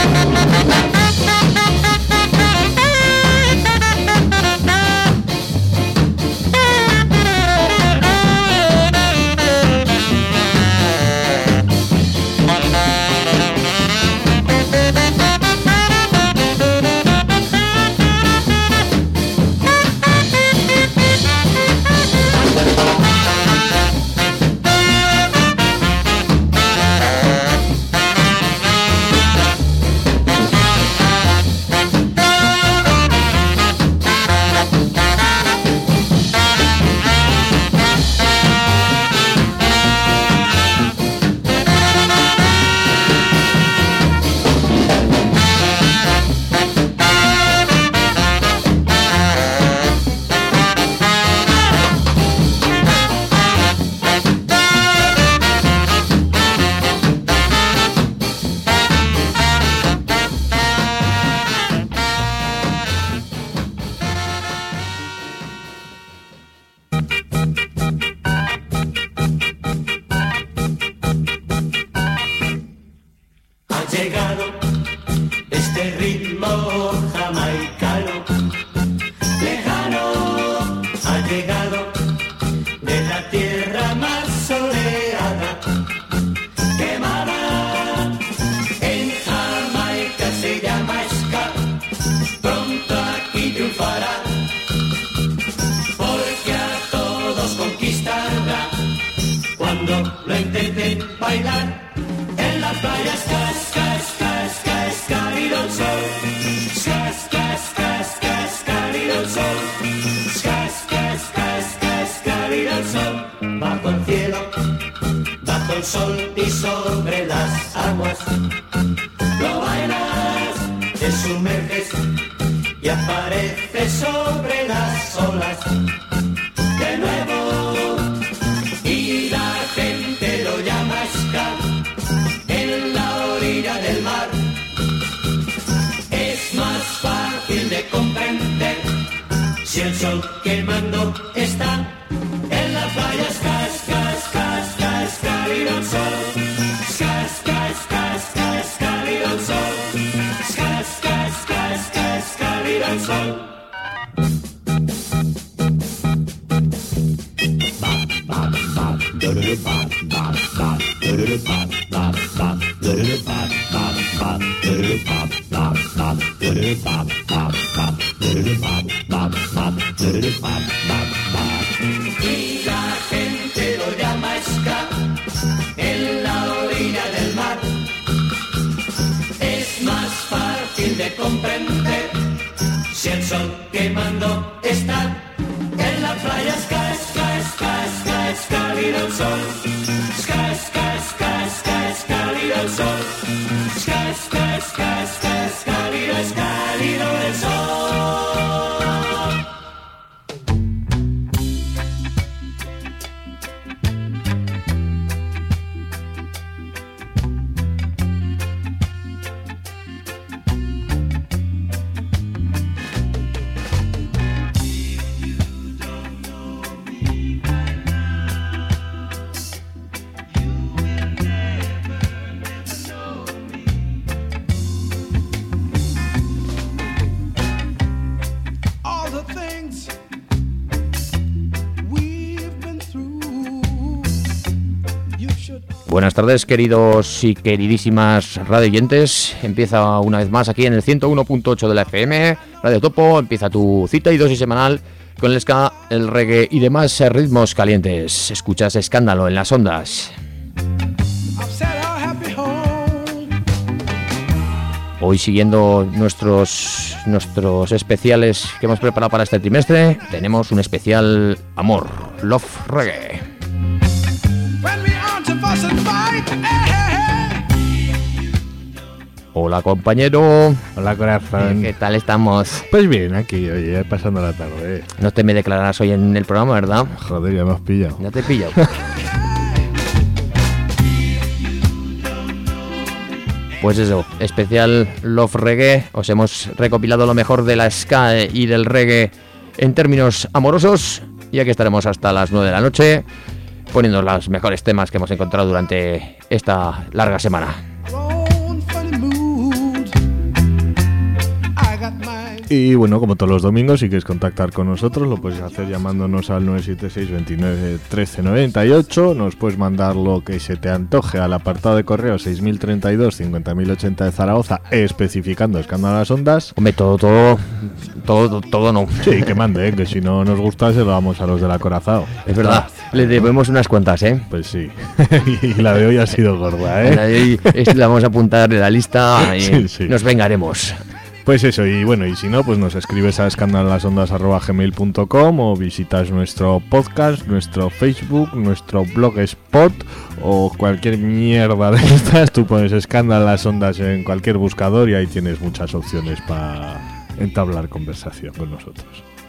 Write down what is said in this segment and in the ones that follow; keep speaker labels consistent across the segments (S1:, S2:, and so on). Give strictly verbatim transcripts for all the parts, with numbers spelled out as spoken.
S1: Y la gente lo llama ska en la orilla del mar. Es más fácil de comprender si el sol quemando está en la playa. Ska, ska, ska, ska, es cálido el sol. Ska, ska, ska, ska, es cálido el sol. Ska, ska, ska, ska, es cálido, es cálido el sol.
S2: Buenas tardes, queridos y queridísimas radioyentes. Empieza una vez más aquí en el ciento uno punto ocho de la F M, Radio Topo. Empieza tu cita y dosis semanal con el ska, el reggae y demás ritmos calientes. Escuchas Escándalo en las ondas. Hoy, siguiendo nuestros, nuestros especiales que hemos preparado para este trimestre, tenemos un especial amor, Love Reggae. Hola, compañero.
S3: Hola, corazón.
S2: ¿Qué tal estamos?
S3: Pues bien, aquí, oye, pasando la tarde.
S2: No te me declararás hoy en el programa, ¿verdad?
S3: Joder, ya me has pillado.
S2: Ya te he pillado. Pues eso, especial Love Reggae. Os hemos recopilado lo mejor de la ska y del reggae en términos amorosos. Y aquí estaremos hasta las nueve de la noche, poniendo los mejores temas que hemos encontrado durante esta larga semana.
S3: Y bueno, como todos los domingos, si quieres contactar con nosotros, lo puedes hacer llamándonos al nueve siete seis, veintinueve, trece noventa y ocho. Nos puedes mandar lo que se te antoje al apartado de correo seis mil treinta y dos, cincuenta mil ochenta de Zaragoza, especificando Escándalo a las Ondas.
S2: Hombre, todo, todo, todo, todo no.
S3: Sí, que mande, ¿eh? Que si no nos gusta se lo damos a los del acorazado.
S2: Es verdad, le debemos unas cuantas, ¿eh?
S3: Pues sí, y la de hoy ha sido gorda, ¿eh?
S2: La de hoy es- la vamos a apuntar en la lista y
S3: Sí, sí.
S2: nos vengaremos.
S3: Pues eso, y bueno, y si no, pues nos escribes a escandalolasondas arroba gmail punto com o visitas nuestro podcast, nuestro Facebook, nuestro blogspot o cualquier mierda de estas. Tú pones Escándalo a las Ondas en cualquier buscador y ahí tienes muchas opciones para entablar conversación con nosotros.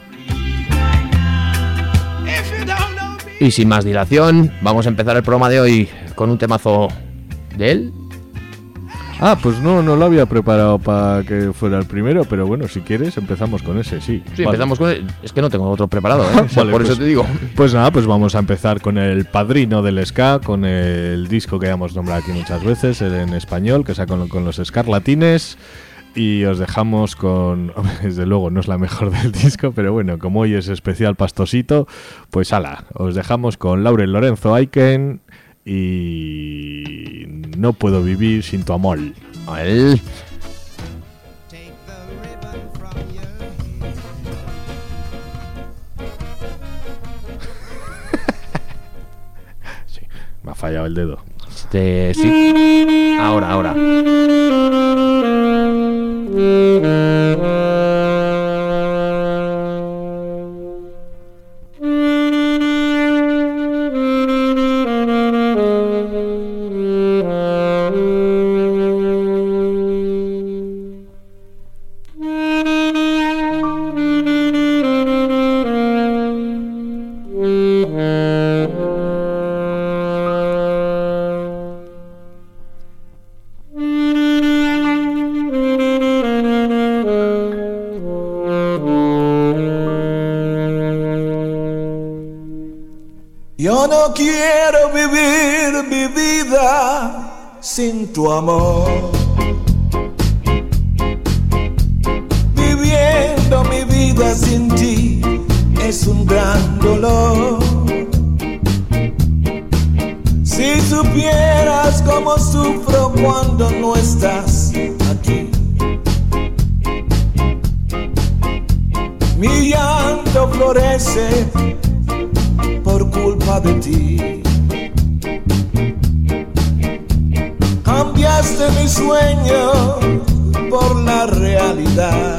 S2: Y sin más dilación, vamos a empezar el programa de hoy con un temazo de él.
S3: Ah, pues no, no lo había preparado para que fuera el primero, pero bueno, si quieres empezamos con ese, sí.
S2: Sí,
S3: Vale.
S2: empezamos con él. Es que no tengo otro preparado, ¿eh? O sea,
S3: Vale,
S2: por
S3: pues-
S2: eso te digo.
S3: Pues nada, pues vamos a empezar con el padrino del ska, con el disco que ya hemos nombrado aquí muchas veces, el en español, que sea con, con los Escarlatines. Y os dejamos con... hombre, desde luego no es la mejor del disco, pero bueno, como hoy es especial pastosito, pues ala, os dejamos con Laurel Lorenzo Aiken y No puedo vivir sin tu amor.
S2: A él.
S3: Sí, me ha fallado el dedo.
S2: Este, sí. Ahora, ahora.
S4: Yo no quiero vivir mi vida sin tu amor. Viviendo mi vida sin ti es un gran dolor. Si supieras cómo sufro cuando no estás aquí. Mi llanto florece por culpa de ti. Cambiaste mi sueño por la realidad.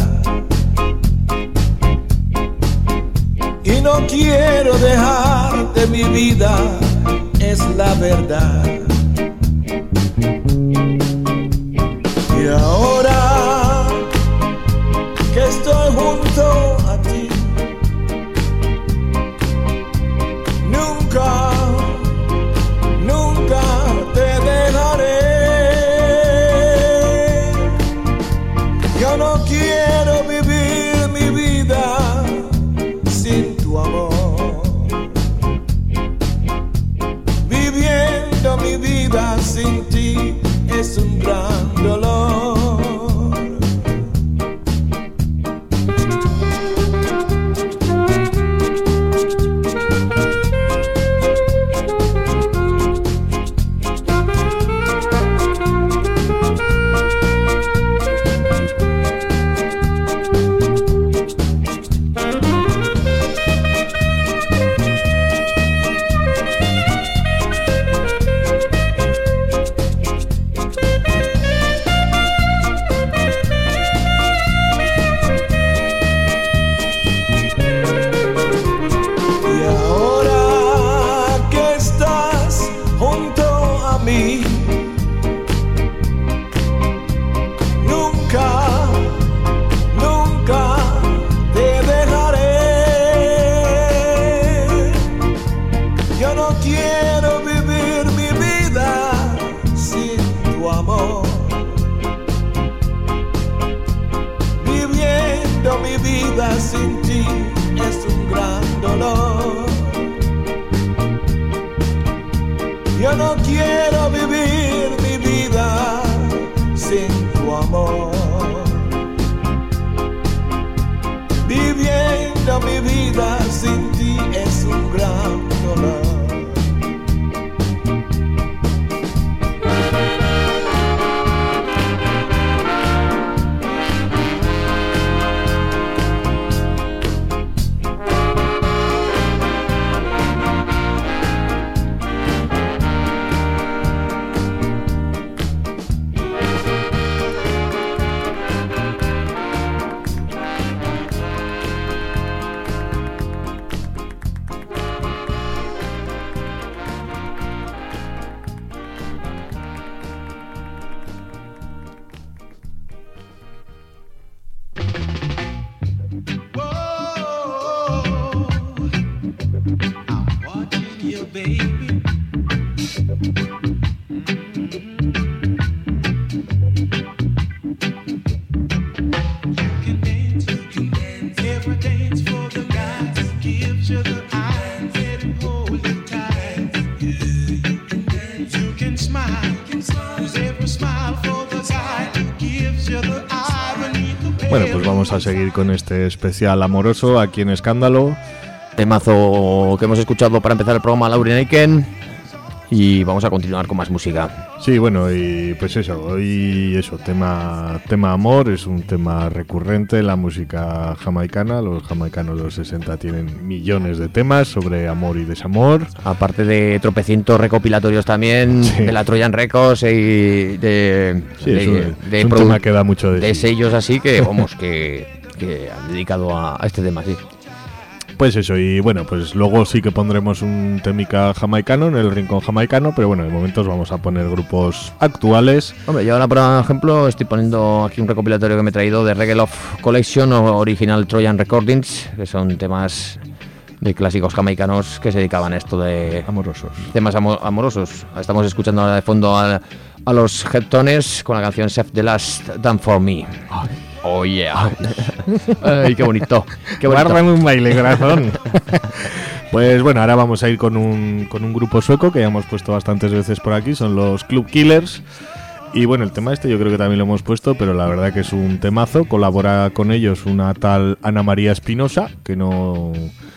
S4: Y no quiero dejar de mi vida, es la verdad. Y ahora que estoy junto a ti, nunca, nunca te dejaré. Yo no quiero vivir mi vida sin tu amor. Viviendo mi vida sin ti es un gran dolor. Y ahora que estás junto a mí, nunca, nunca te dejaré. Yo no quiero vivir mi vida sin tu amor. Viviendo mi vida sin ti es un gran dolor. Yo no quiero vivir mi vida sin tu amor. viviendo mi vida sin ti es un gran dolor.
S3: Bueno, pues vamos a seguir con este especial amoroso aquí en Escándalo.
S2: Temazo que hemos escuchado para empezar el programa, Lauren Aiken. Y vamos a continuar con más música.
S3: Sí, bueno, y pues eso, hoy eso, tema, tema amor, es un tema recurrente en la música jamaicana. Los jamaicanos de los sesenta tienen millones de temas sobre amor y desamor.
S2: Aparte de tropecientos recopilatorios también, sí, de la Trojan Records y de,
S3: sí,
S2: de,
S3: es un,
S2: de,
S3: es un
S2: produ-
S3: tema que da mucho de,
S2: de
S3: sí.
S2: sellos así que, vamos, que, que han dedicado a, a este tema, sí.
S3: Pues eso, y bueno, pues luego sí que pondremos un temica jamaicano en el rincón jamaicano, pero bueno, de momentos vamos a poner grupos actuales.
S2: Hombre, yo ahora, por ejemplo, estoy poniendo aquí un recopilatorio que me he traído de Reggae Love Collection o Original Trojan Recordings, que son temas de clásicos jamaicanos que se dedicaban a esto de
S3: amorosos.
S2: Temas amo- amorosos. Estamos escuchando ahora de fondo a, a los Heptones con la canción Save the Last Dance for Me. Ay. Oh yeah. Ay, qué bonito. Qué bonito.
S3: Guárdame un baile, corazón. Pues bueno, ahora vamos a ir con un, con un grupo sueco que ya hemos puesto bastantes veces por aquí, son los Club Killers. Y bueno, el tema este yo creo que también lo hemos puesto, pero la verdad que es un temazo. Colabora con ellos una tal Ana María Espinosa, que no,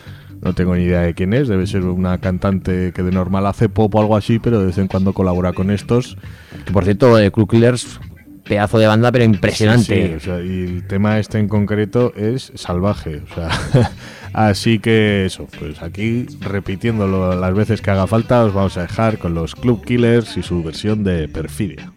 S3: no tengo ni idea de quién es. Debe ser una cantante que de normal hace pop o algo así, pero de vez en cuando colabora con estos.
S2: Que por cierto, eh, Club Killers, pedazo de banda, pero impresionante.
S3: Sí, sí, o sea, y el tema este en concreto es salvaje, o sea, así que eso, pues aquí repitiéndolo las veces que haga falta, os vamos a dejar con los Club Killers y su versión de Perfidia.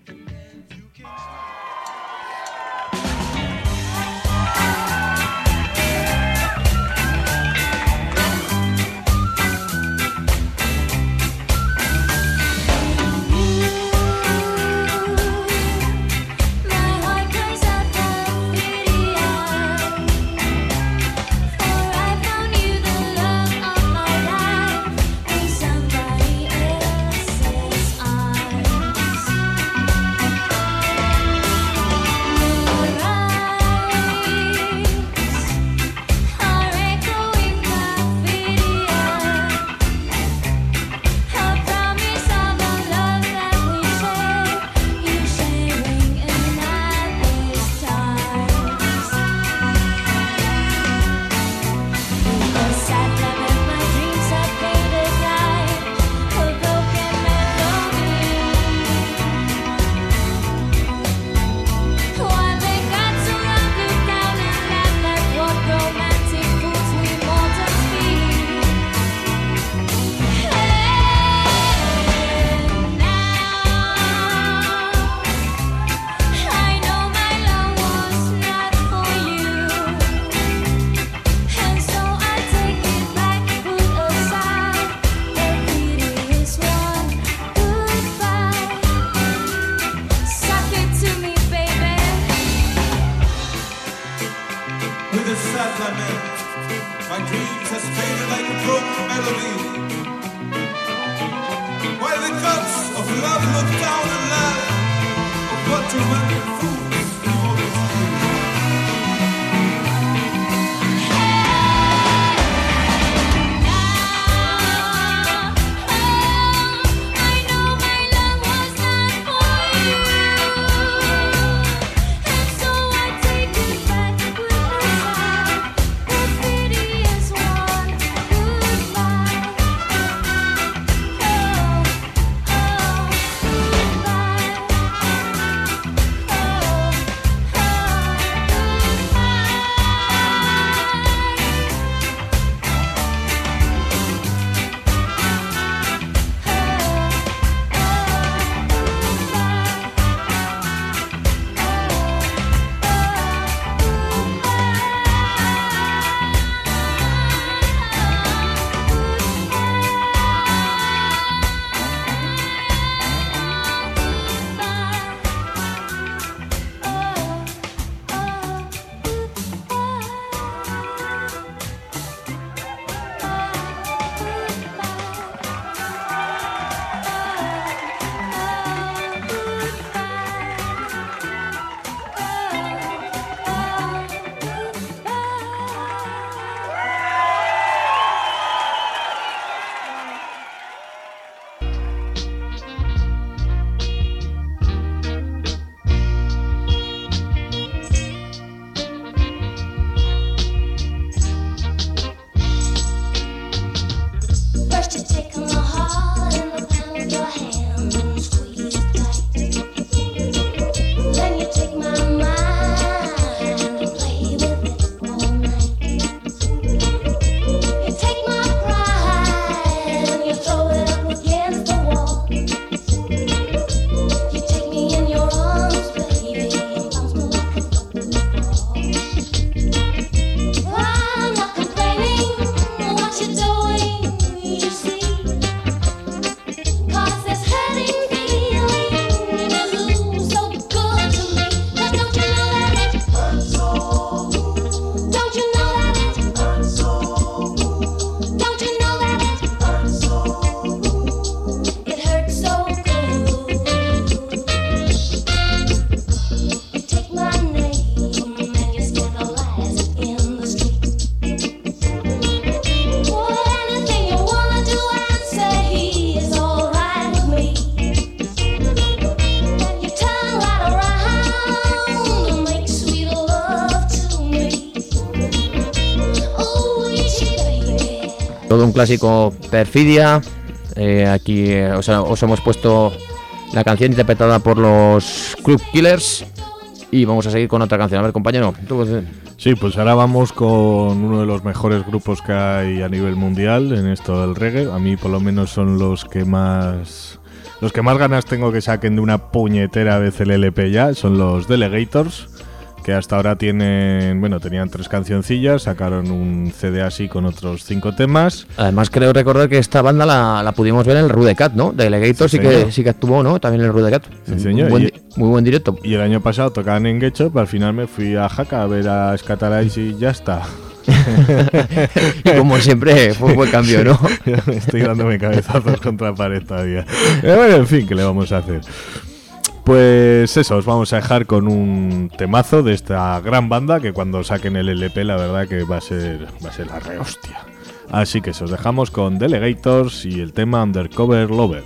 S5: Perfidia.
S2: Todo un clásico, Perfidia. Eh, aquí eh, os, os hemos puesto la canción interpretada por los Club Killers. Y vamos a seguir con otra canción. A ver, compañero, ¿tú?
S3: Sí, pues ahora vamos con uno de los mejores grupos que hay a nivel mundial en esto del reggae. A mí por lo menos son los que más los que más ganas tengo que saquen de una puñetera vez el L P ya. Son los Delegators, que hasta ahora tienen, bueno, tenían tres cancioncillas, sacaron un C D así con otros cinco temas.
S2: Además creo recordar que esta banda la, la pudimos ver en el Rudecat, ¿no? Delegator sí, sí que sí que actuó, ¿no? También en el Rudecat.
S3: Sí, señor.
S2: Muy buen,
S3: y,
S2: muy buen directo.
S3: Y el año pasado tocaban en Getxo, pero al final me fui a Jaca a ver a Scatalites y ya está.
S2: Y como siempre fue un buen cambio, ¿no?
S3: Estoy dándome cabezazos contra la pared todavía. Pero bueno, en fin, ¿qué le vamos a hacer? Pues eso, os vamos a dejar con un temazo de esta gran banda que cuando saquen el L P la verdad que va a ser, va a ser la rehostia. Así que eso, os dejamos con Delegators y el tema Undercover Lover.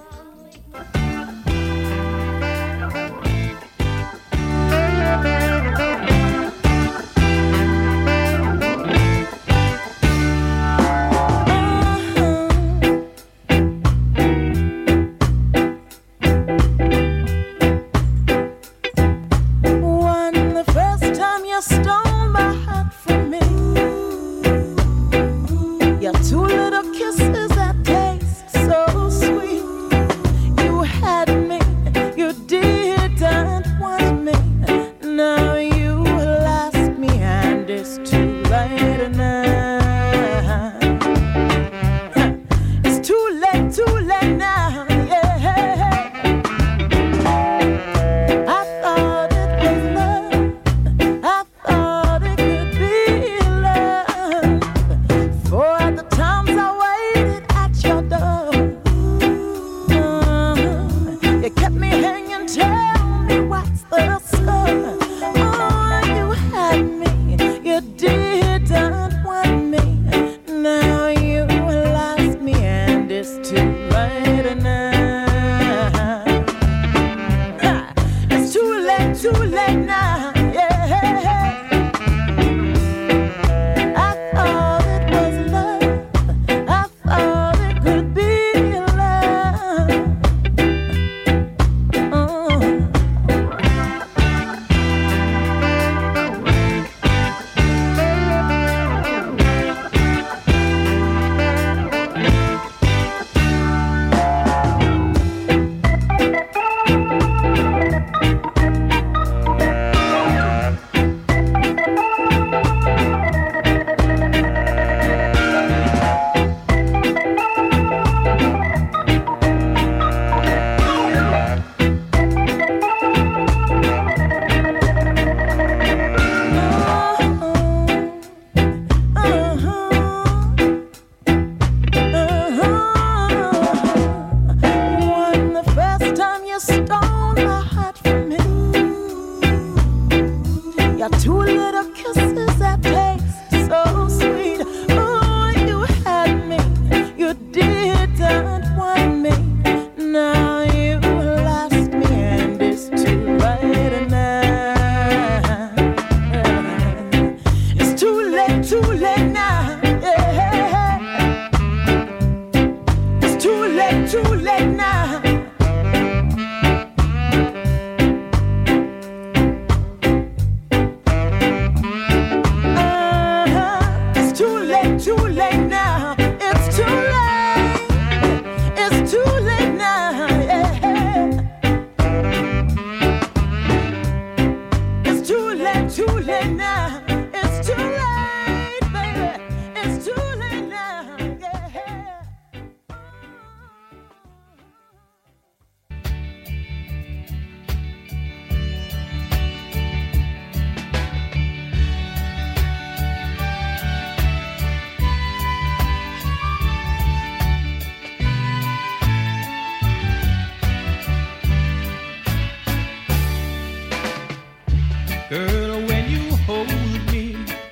S5: Girl, when you hold me,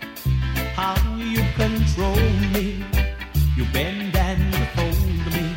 S5: how you control me, you bend and fold me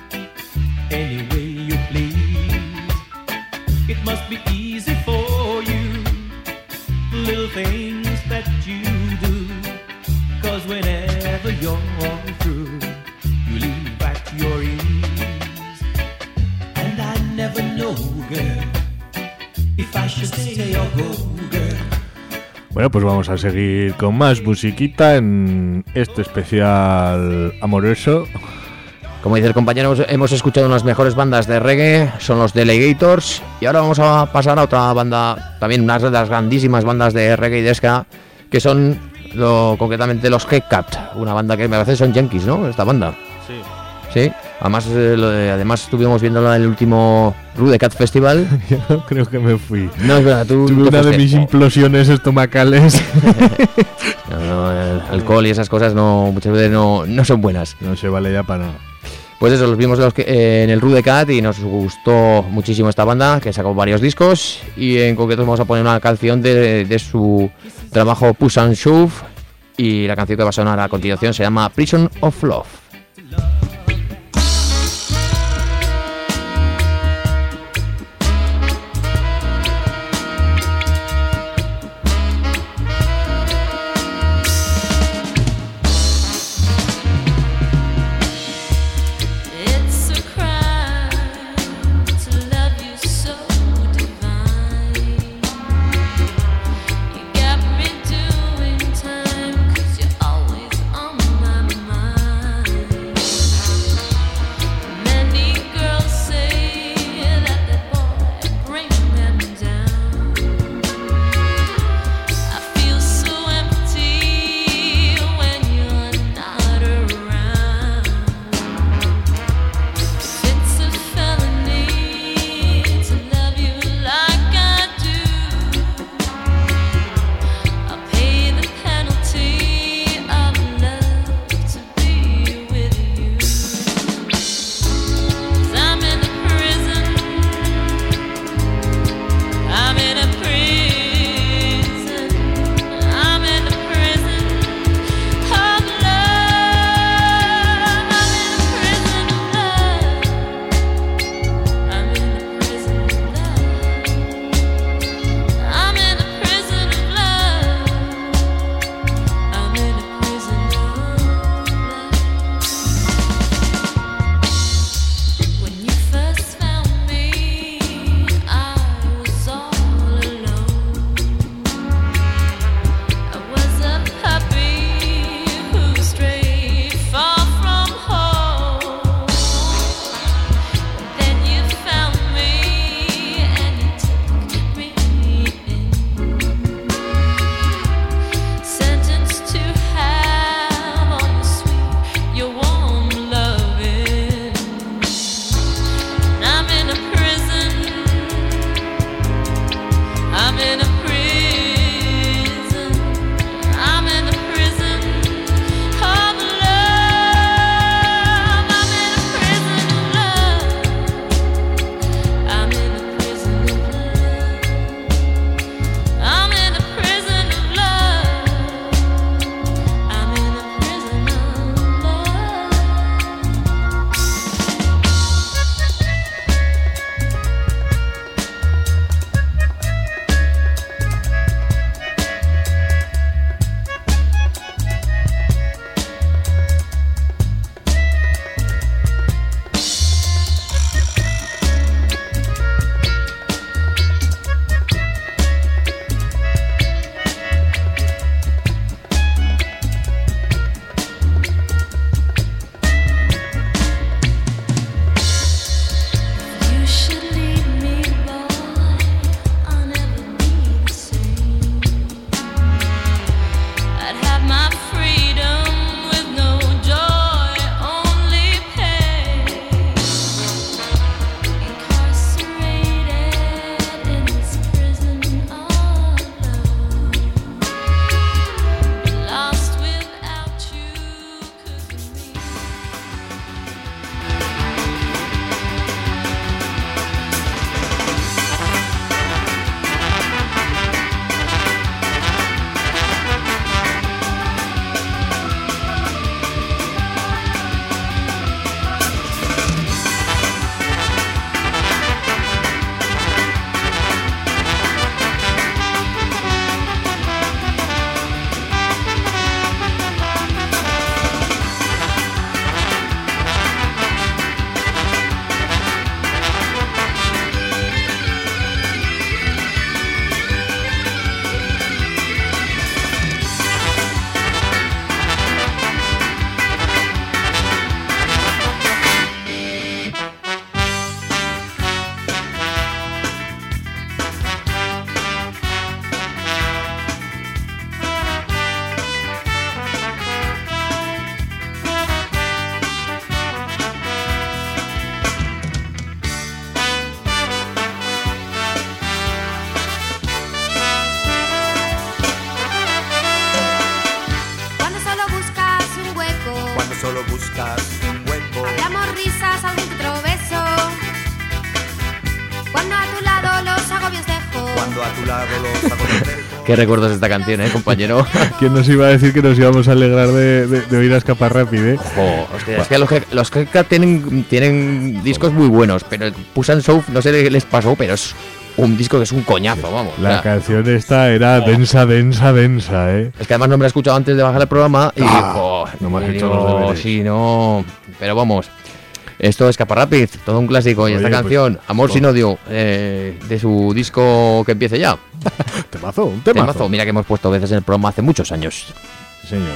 S5: any way you please. It must be easy for you, little things that you do, 'cause whenever you're through, you leave at your ease. And I never know, girl, if I should stay or go, girl.
S3: Bueno, pues vamos a seguir con más musiquita en este especial amoroso.
S2: Como dice el compañero, hemos escuchado unas mejores bandas de reggae, son los Delegators, y ahora vamos a pasar a otra banda, también una de las grandísimas bandas de reggae y de ska, que son lo, concretamente los Headcat, una banda que me parece son yankees, ¿no? Esta banda.
S3: Sí.
S2: Sí, además, eh, lo de- además estuvimos viéndola en el último Rude Cat Festival.
S3: Yo creo que me fui.
S2: No, es verdad, tú...
S3: Tuve
S2: tú
S3: una de
S2: fuiste.
S3: mis implosiones estomacales.
S2: No, no, el alcohol y esas cosas no, muchas veces no, no son buenas.
S3: No se vale ya para nada.
S2: Pues eso, los vimos los que, eh, en el Rude Cat y nos gustó muchísimo esta banda, que sacó varios discos, y en concreto vamos a poner una canción de, de su trabajo Push and Shove, y la canción que va a sonar a continuación se llama Prison of Love.
S6: It's a crime to love you so divine. You got me doing time 'cause you're always on my mind.
S2: Qué recuerdos de esta canción, ¿eh, compañero?
S3: ¿Quién nos iba a decir que nos íbamos a alegrar de, de, de oír a Escaparrápid, eh?
S2: Oh, hostia, es que los, los Hellcat tienen, tienen discos muy buenos, pero Push and Shove no sé qué les pasó, pero es un disco que es un coñazo, vamos.
S3: La
S2: o sea,
S3: canción esta era
S2: oh.
S3: densa, densa, densa, ¿eh?
S2: Es que además no me la he escuchado antes de bajar el programa y
S3: Ah,
S2: digo,
S3: no me has
S2: y
S3: hecho
S2: digo,
S3: los deberes.
S2: sí, no, pero vamos. Esto es Escaparrápid, todo un clásico. Y
S3: Oye,
S2: esta
S3: pues,
S2: canción, Amor
S3: oh.
S2: sin odio, eh, de su disco Que empiece ya.
S3: Temazo, un temazo.
S2: Temazo. Mira que hemos puesto veces en el programa hace muchos años.
S3: Sí, señor.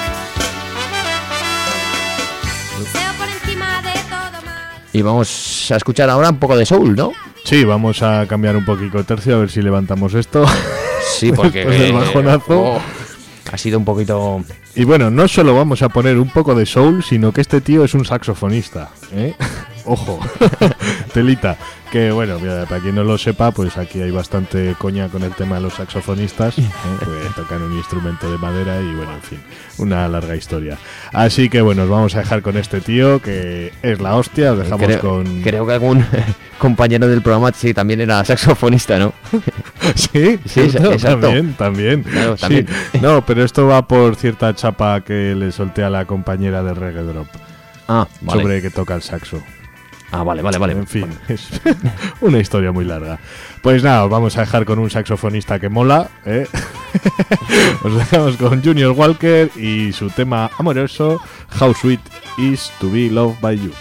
S6: Deseo por encima de todo mal.
S2: Y vamos a escuchar ahora un poco de soul, ¿no?
S3: Sí, vamos a cambiar un poquito de tercio, a ver si levantamos esto.
S2: Sí, porque
S3: Después del bajonazo.
S2: oh, ha sido un poquito...
S3: Y bueno, no solo vamos a poner un poco de soul, sino que este tío es un saxofonista, ¿eh? Ojo, telita. Que bueno, mira, para quien no lo sepa, pues aquí hay bastante coña con el tema de los saxofonistas, ¿eh? Pues tocan un instrumento de madera y bueno, en fin, una larga historia. Así que bueno, os vamos a dejar con este tío que es la hostia, os dejamos
S2: creo,
S3: con...
S2: creo que algún compañero del programa sí también era saxofonista, ¿no?
S3: Sí,
S2: Sí,
S3: cierto,
S2: exacto.
S3: También, también.
S2: Claro,
S3: Sí.
S2: también.
S3: No, pero esto va por cierta chapa que le solté a la compañera de Reggae Drop
S2: Ah, vale.
S3: sobre que toca el saxo.
S2: Ah, vale, vale, vale.
S3: En fin, es una historia muy larga. Pues nada, os vamos a dejar con un saxofonista que mola, ¿eh? Os dejamos con Junior Walker y su tema amoroso, How Sweet Is to Be Loved by You.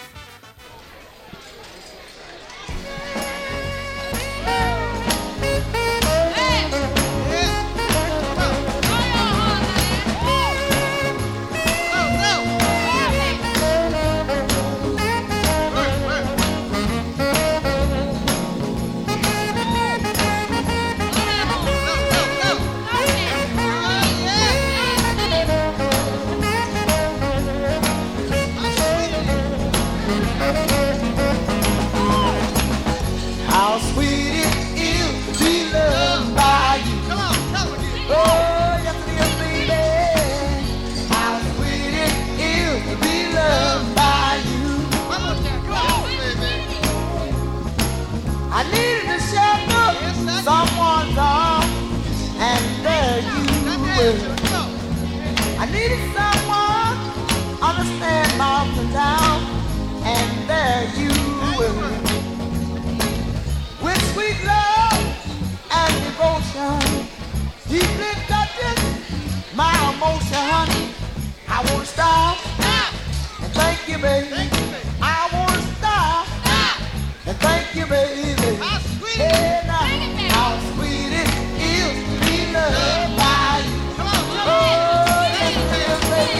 S4: How sweet it is to be loved by you. Come on, tell them again. Oh, yes it is, baby. How sweet it is to be loved by you. One more time, come on, baby. I needed to shelter someone's arms, and there you were. I needed someone understand my ups and downs, and there you were. With sweet love and devotion, deeply touching my emotion. I wanna stop and thank you, baby. I wanna stop and thank you, baby. Hey, now, how sweet it is to be loved by you. Oh, yes, it is, baby.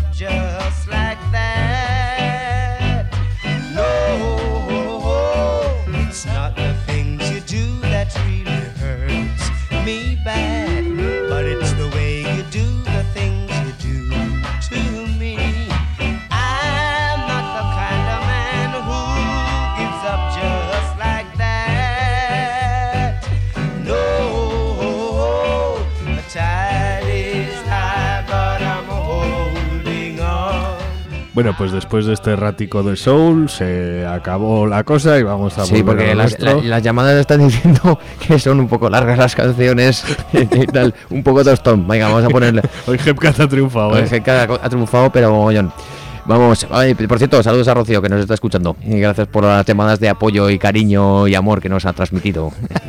S4: up just like that. No, it's not the things you do that really hurts me bad, but it's the way you do the things you do to me. I'm not the kind of man who gives up just like that. No, the tide is high, but I'm holding on.
S3: Bueno, pues después de este ratico de soul se acabó la cosa y vamos a
S2: Sí,
S3: volver
S2: porque
S3: a
S2: las,
S3: nuestro.
S2: la- las llamadas están diciendo que son un poco largas las canciones y tal, un poco tostón. Venga, vamos a ponerle.
S3: Hoy Hepcat ha triunfado, ¿eh?
S2: Pues que ha, ha triunfado, pero mogollón. Vamos, ay, por cierto, saludos a Rocío que nos está escuchando y gracias por las llamadas de apoyo y cariño y amor que nos ha transmitido.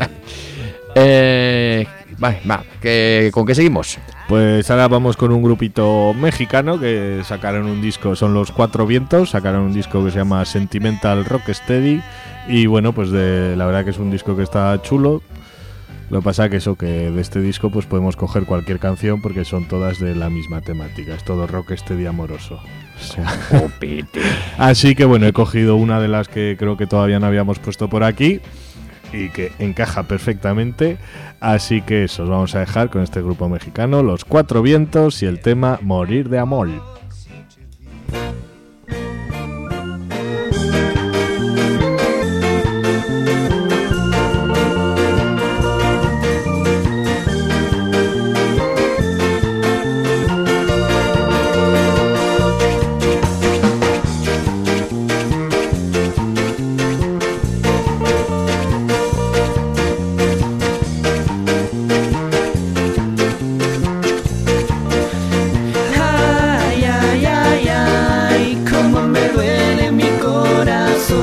S2: eh, vale, va, que, ¿con qué seguimos?
S3: Pues ahora vamos con un grupito mexicano que sacaron un disco, son los Cuatro Vientos, sacaron un disco que se llama Sentimental Rocksteady y bueno, pues de, la verdad que es un disco que está chulo. Lo que pasa que eso, que de este disco pues podemos coger cualquier canción porque son todas de la misma temática, es todo rocksteady amoroso. O sea, así que bueno, he cogido una de las que creo que todavía no habíamos puesto por aquí y que encaja perfectamente, así que eso, os vamos a dejar con este grupo mexicano, Los Cuatro Vientos y el tema Morir de Amor.
S7: Ay, ay, ay, ay, cómo me duele mi corazón.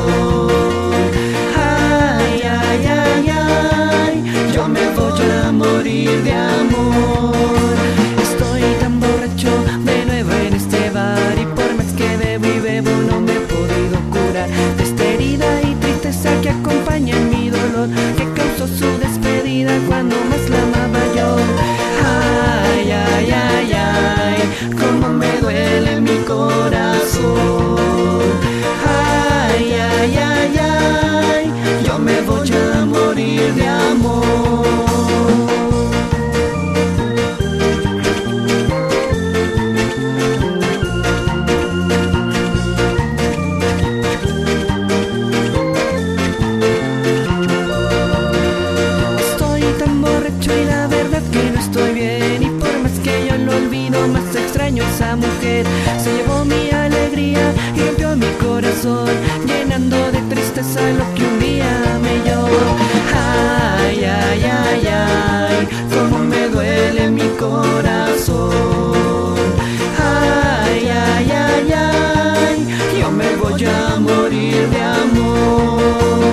S7: Ay, ay, ay, ay, yo me voy a morir de amor. Estoy tan borracho de nuevo en este bar y por más que bebo y bebo no me he podido curar de esta herida y tristeza que acompaña en mi dolor, que causó su despedida cuando más la amaba yo. Ay, ay, ay, ay, cómo me duele mi corazón. Ay, ay, ay, ay, yo me voy a morir de amor. Estoy tan borracho y la verdad que no estoy bien, y por más que yo lo olvido, más extraño a esa mujer. Se llevó mi alegría y rompió mi corazón, llenando de tristeza lo que un día me dio. Ay, ay, ay, ay, cómo me duele mi corazón. Ay, ay, ay, ay, yo me voy a morir de amor.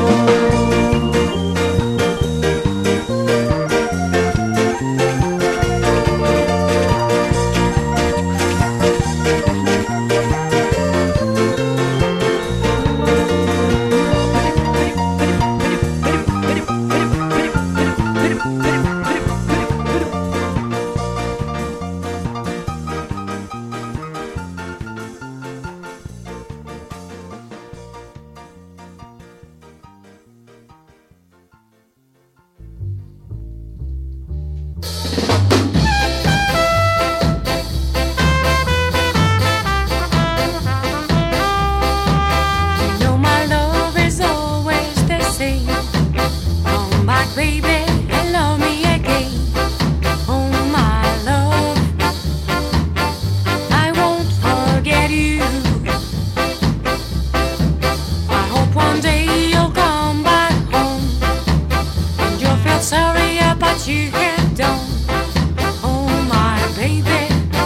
S6: You know my love is always the same. Come back, baby, and love me again. Oh, my love, I won't forget you. I hope one day you'll come back home and you'll feel sorry about you have done. Oh, my baby,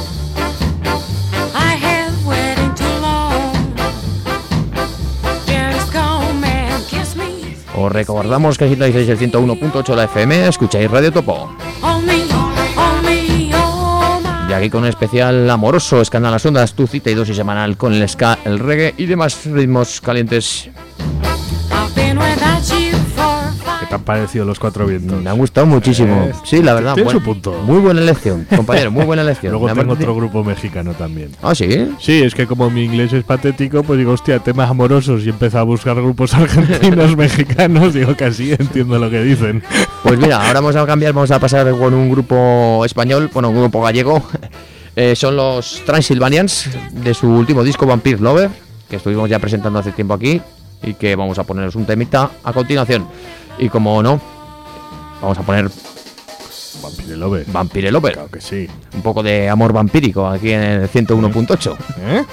S6: I have waited too long. Just come and kiss me.
S2: Os recordamos que sintonicéis el ciento uno punto ocho de la F M, escucháis Radio Topo.
S6: On me, on me, oh my.
S2: Y aquí con un especial amoroso, Escándalo en las Ondas, tu cita y dosis semanal con el ska, el reggae y demás ritmos calientes.
S6: I've been without you for
S2: Que
S6: five
S3: ¿Qué han parecido Los Cuatro Vientos?
S2: Me han gustado muchísimo.
S3: Eh,
S2: Sí, la verdad.
S3: tiene
S2: buen-
S3: su punto.
S2: Muy buena elección, compañero, muy buena elección.
S3: Luego
S2: Me
S3: tengo
S2: parece-
S3: otro grupo mexicano también.
S2: Ah, sí.
S3: Sí, es que como mi inglés es patético, pues digo, hostia, temas amorosos y empecé a buscar grupos argentinos, mexicanos, digo que así entiendo lo que dicen.
S2: Pues mira, ahora vamos a cambiar, vamos a pasar con un grupo español, bueno, un grupo gallego. Eh, son los Transylvanians, de su último disco Vampire Lover, que estuvimos ya presentando hace tiempo aquí, y que vamos a poneros un temita a continuación. Y como no, vamos a poner
S3: Vampire Lover.
S2: Vampire Lover,
S3: Claro que sí.
S2: un poco de amor vampírico aquí en el ciento uno punto ocho.
S3: ¿Eh?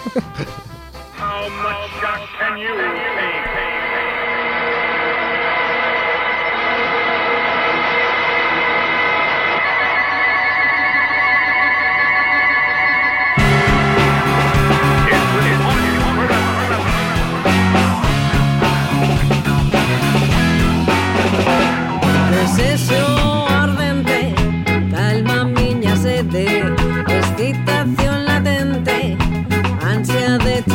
S8: Deseo ardente, calma miña sede, excitación latente, ansia de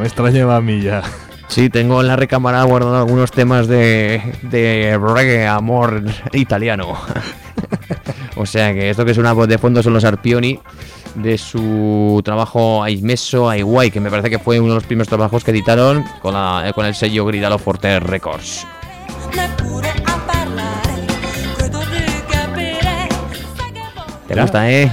S3: me extrañaba a mí ya.
S2: Sí, tengo en la recámara guardado algunos temas de, de reggae, amor italiano. O sea que esto que suena de fondo son los Arpioni, de su trabajo Aimesso Ai Guai, que me parece que fue uno de los primeros trabajos que editaron con, la, con el sello Gridalo Forte Records. ¿Te gusta, eh?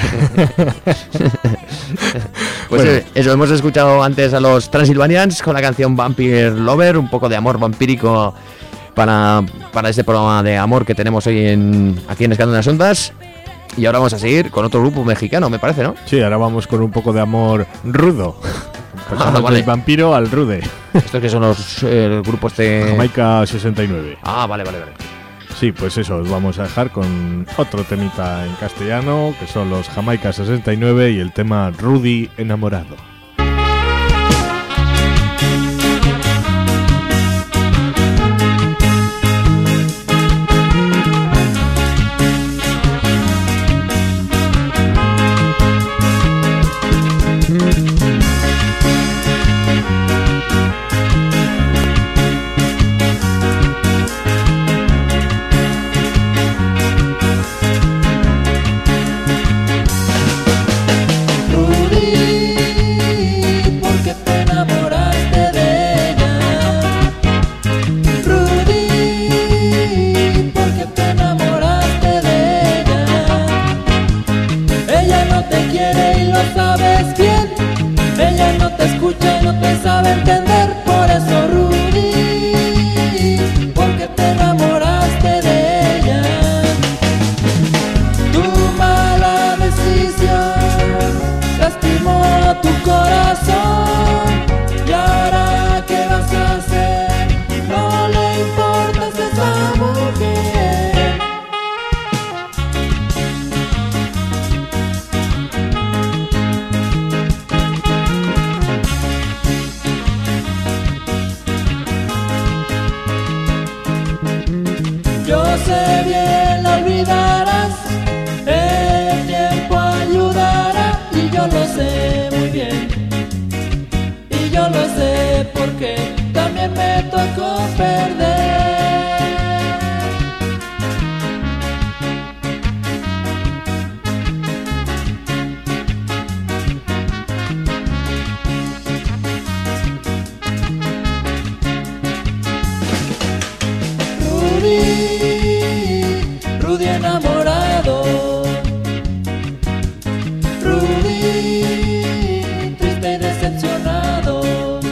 S2: Pues
S3: Bueno.
S2: eh, eso, hemos escuchado antes a los Transylvanians con la canción Vampire Lover, un poco de amor vampírico para, para este programa de amor que tenemos hoy en, aquí en Escándalo en las Ondas. Y ahora vamos a seguir con otro grupo mexicano, me parece, ¿no?
S3: Sí, ahora vamos con un poco de amor rudo. Pasamos
S2: Ah, vale.
S3: del vampiro al rude.
S2: Estos que son los eh, grupos de...
S3: Jamaica sesenta y nueve.
S2: Ah, vale, vale, vale.
S3: Sí, pues eso, os vamos a dejar con otro temita en castellano, que son los Jamaica sesenta y nueve y el tema Rudy enamorado.
S7: Rudy, ¿por qué te enamoraste de ella? Rudy, ¿por qué te enamoraste de ella? Ella no te quiere y lo sabes bien. Ella no te escucha y no te sabe entender. Por eso, Rudy, ¿por qué te enamoraste de ella? Tu mala decisión lastimó tu corazón. ¿Y ahora qué vas a hacer? No le importas a esa mujer. Yo sé bien, la olvidarás. El tiempo ayudará y yo lo sé muy bien. Y yo lo sé porque también me tocó perder. Rudy, Rudy enamorado. Rudy, triste y decepcionado.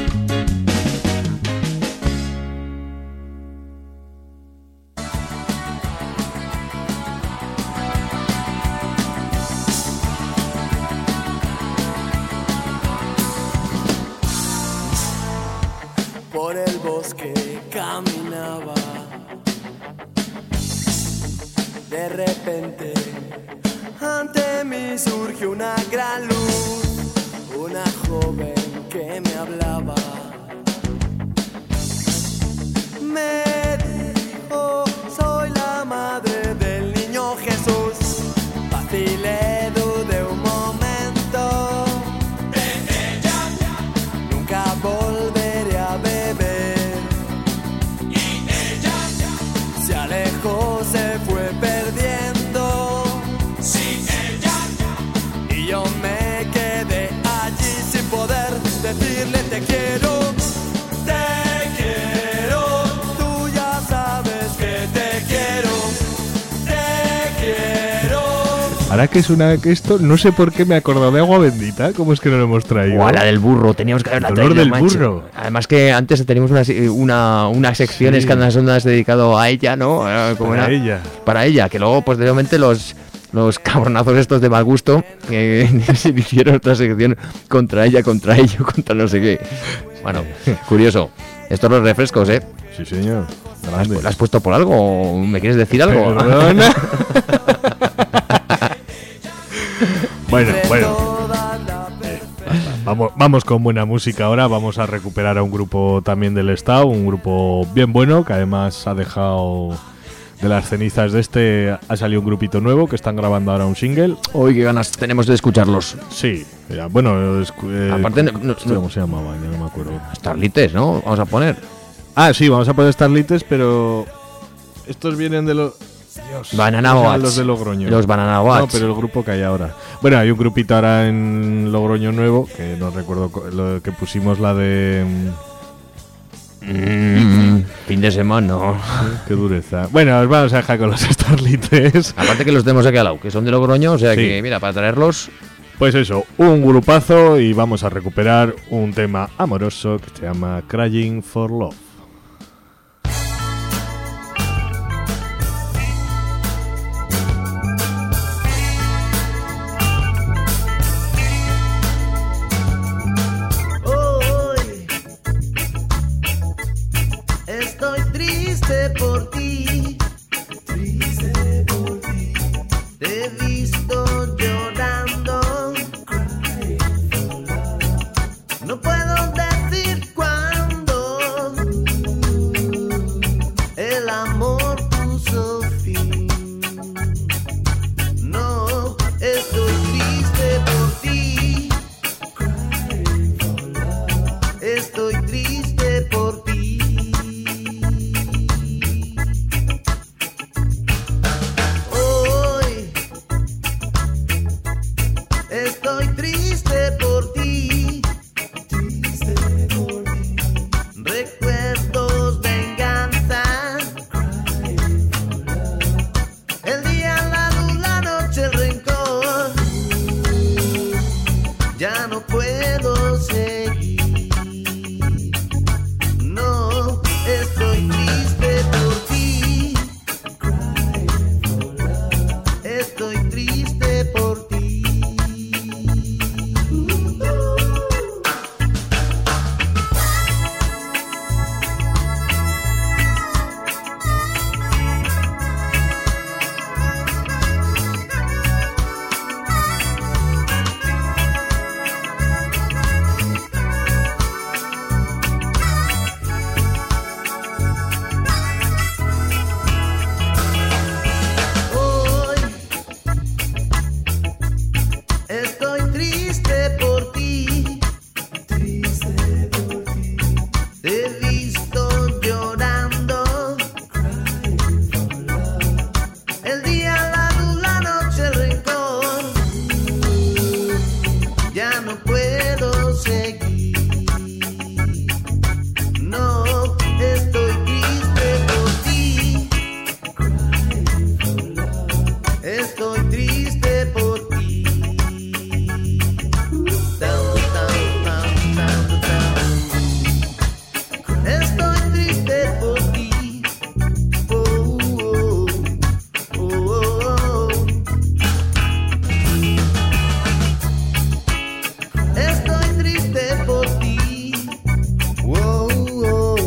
S9: Por el bosque caminaba. De repente, ante mí surgió una gran luz, una joven que me hablaba. Me dijo, soy la madre del niño Jesús. Vacilé, dudé un momento. De ella nunca volveré a beber. Y ella se alejó, se fue perdiendo. Sí, ella. Y yo me quedé allí sin poder decirle te quiero. Te quiero. Tú ya sabes que te quiero. Te quiero.
S3: Ahora que suena que esto, no sé por qué me he acordado de Agua Bendita. ¿Cómo es que no lo hemos traído?
S2: O a la del burro, teníamos que haberla
S3: El olor
S2: traído,
S3: del
S2: macho.
S3: burro.
S2: Además que antes teníamos una, una, una sección
S3: Sí.
S2: Escándalos en las Ondas dedicado a ella, ¿no? Eh, ¿cómo
S3: Para
S2: era?
S3: ella.
S2: Para ella, que luego posteriormente los, los cabronazos estos de mal gusto que se hicieron otra sección contra ella, contra ello, contra no sé qué. Bueno, curioso. Estos los refrescos, ¿eh?
S3: Sí, señor.
S2: ¿Lo has,
S3: Grande.
S2: lo has puesto por algo? ¿O ¿Me quieres decir algo?
S3: Perdona. Bueno, bueno. Eh, Vamos, vamos con buena música ahora. Vamos a recuperar a un grupo también del estado, un grupo bien bueno que además ha dejado de las cenizas de este ha salido un grupito nuevo que están grabando ahora un single.
S2: Uy, qué ganas tenemos de escucharlos.
S3: Sí, ya, bueno, es, eh,
S2: Aparte, no, no,
S3: hostia, ¿cómo se llamaba? Ya no me acuerdo.
S2: Starlites, ¿no? Vamos a poner.
S3: Ah, sí, vamos a poner Starlites, pero estos vienen de los... Dios,
S2: Banana
S3: ¿cómo se llaman
S2: Boats.
S3: los de Logroño?
S2: Los Banana Boats.
S3: No, pero el grupo que hay ahora. Bueno, hay un grupito ahora en Logroño nuevo, que no recuerdo co- lo que pusimos la de...
S2: Mm, fin de semana, no.
S3: Qué dureza. Bueno, os vamos a dejar con los Starlites.
S2: Aparte que los tenemos aquí al lado, que son de Logroño, o sea
S3: Sí.
S2: que, mira, para traerlos.
S3: Pues eso, un grupazo y vamos a recuperar un tema amoroso que se llama Crying for Love.
S9: Hoy estoy triste por ti, triste por ti. Te he visto llorando, no puedo decir cuándo el amor puso fin. No, estoy triste por ti. Estoy triste por ti. Hoy estoy triste por ti. Triste por ti. Recuerdos, venganza. El día, la luz, la noche, el rencor. Ya no puedo seguir. No, estoy triste por ti. Estoy triste por ti. Hoy estoy triste por ti. Triste por ti. Te he visto llorando. El día, la luz, la noche, el rencor. Ya no puedo seguir. No, estoy triste por ti. Estoy triste por ti. Down, down, down, down, down. Estoy triste por ti. Oh, oh, oh, oh. Estoy triste por ti. Oh, oh, oh.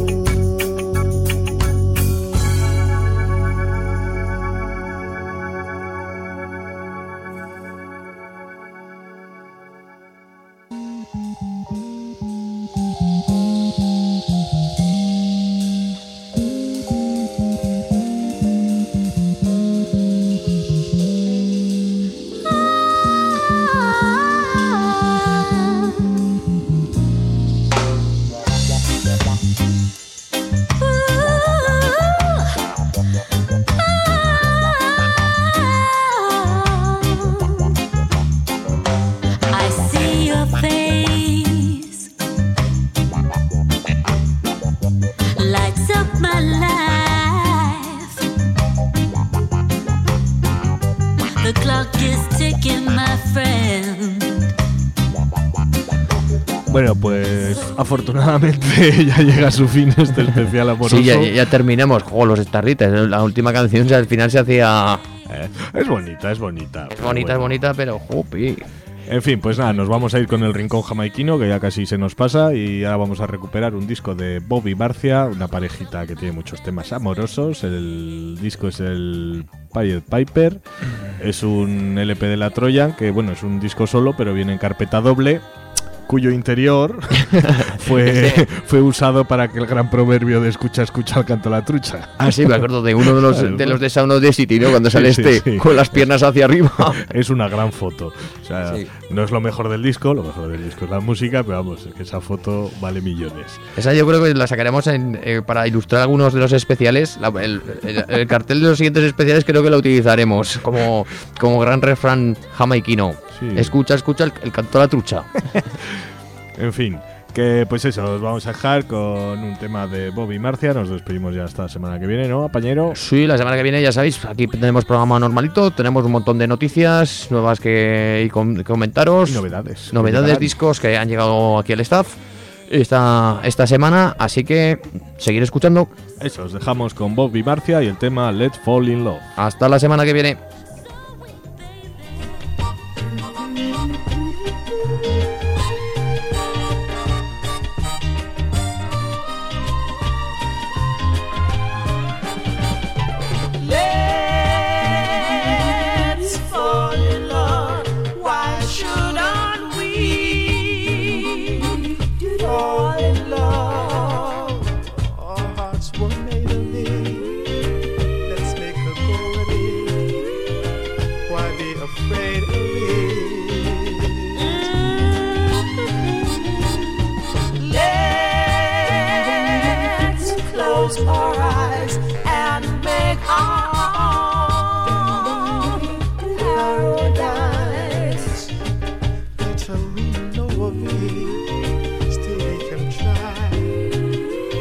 S6: I see your face, lights up my life. The clock is ticking, my friend.
S3: Bueno, pues afortunadamente ya llega a su fin este especial amoroso.
S2: Sí, ya, ya terminamos. Jo, los Starlites. La última canción o sea, al final se hacía.
S3: Eh, es bonita, es bonita.
S2: Es bonita, es bonita, pero jopi.
S3: En fin, pues nada, nos vamos a ir con el rincón jamaiquino, que ya casi se nos pasa, y ahora vamos a recuperar un disco de Bobby Barcia, una parejita que tiene muchos temas amorosos. El disco es el Pied Piper, es un L P de la Troya, que bueno, es un disco solo, pero viene en carpeta doble, cuyo interior fue, fue usado para que el gran proverbio de escucha, escucha al canto la trucha.
S2: Ah, sí, me acuerdo de uno de los de, los de Sound of the City, ¿no? Cuando sale
S3: Sí,
S2: este
S3: sí, sí.
S2: con las piernas hacia arriba.
S3: Es una gran foto. O sea,
S2: Sí.
S3: no es lo mejor del disco, lo mejor del disco es la música, pero vamos, es que esa foto vale millones.
S2: Esa yo creo que la sacaremos en, eh, para ilustrar algunos de los especiales. La- el, el- el cartel de los siguientes especiales creo que lo utilizaremos como, como gran refrán jamaiquino.
S3: Sí.
S2: Escucha, escucha el, el canto a la trucha.
S3: En fin, que pues eso, os vamos a dejar con un tema de Bobby Marcia. Nos despedimos ya hasta la semana que viene, ¿no, compañero?
S2: Sí, la semana que viene ya sabéis, aquí tenemos programa normalito, tenemos un montón de noticias nuevas que y com- comentaros.
S3: Y novedades.
S2: Novedades,
S3: Llegarán.
S2: discos que han llegado aquí al staff esta, esta semana, así que seguir escuchando.
S3: Eso, os dejamos con Bobby Marcia y el tema Let's Fall in Love.
S2: Hasta la semana que viene.
S9: Let's fall in love. Why shouldn't we fall in love? Our hearts were made of this. Let's make a go of it. Why be afraid of it? Let's close our eyes and make our own paradise. Little we know of it.